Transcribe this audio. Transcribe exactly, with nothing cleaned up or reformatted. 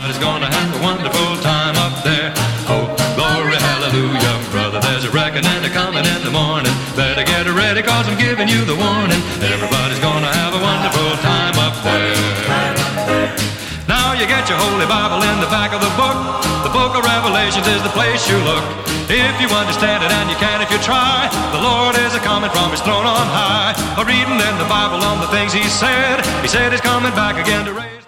Everybody's gonna have a wonderful time up there. Oh, glory, hallelujah, brother. There's a reckoning coming in the morning. Better get ready, cause I'm giving you the warning. Everybody's gonna have a wonderful time up there. Now you get your Holy Bible in the back of the book. The book of Revelations is the place you look. If you understand it, and you can if you try, the Lord is a-coming from his throne on high. A reading in the Bible on the things he said. He said he's coming back again to raise